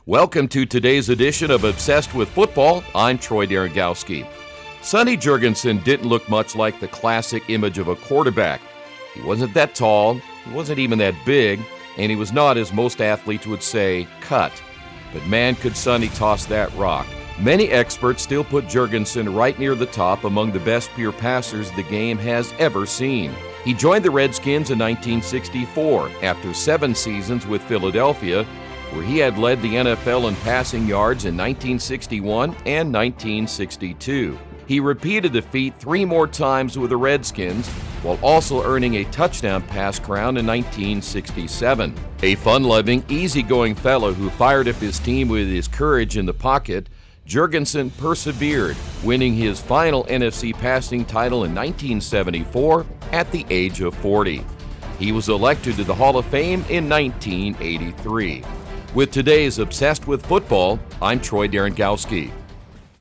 Welcome to today's edition of Obsessed with Football. I'm Troy Derengowski. Sonny Jurgensen didn't look much like the classic image of a quarterback. He wasn't that tall, he wasn't even that big, and he was not, as most athletes would say, cut. But man, could Sonny toss that rock. Many experts still put Jurgensen right near the top among the best pure passers the game has ever seen. He joined the Redskins in 1964 after 7 seasons with Philadelphia, where he had led the NFL in passing yards in 1961 and 1962. He repeated the feat 3 more times with the Redskins, while also earning a touchdown pass crown in 1967. A fun-loving, easygoing fellow who fired up his team with his courage in the pocket, Jurgensen persevered, winning his final NFC passing title in 1974 at the age of 40. He was elected to the Hall of Fame in 1983. With today's Obsessed with Football, I'm Troy Derengowski.